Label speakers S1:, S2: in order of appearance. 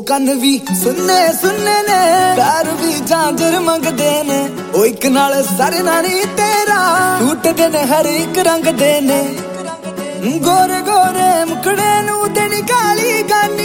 S1: ਕੰਨ ਵੀ ਸੁੰਨੇ ਸੁੰਨੇ ਨੇ, ਪੈਰ ਵੀ ਝਾਂਜਰ ਮੰਗਦੇ ਨੇ। ਉਹ ਇੱਕ ਨਾਲ ਸਰਨਾ ਨੀ ਤੇਰਾ, ਟੁੱਟਦੇ ਨੇ ਹਰ ਇੱਕ ਰੰਗ ਦੇ ਨੇ। ਗੋਰੇ ਗੋਰੇ ਮੁਖੜੇ ਨੂੰ ਤੇ ਨੀ ਕਾਲੀ ਗਾਨੀ,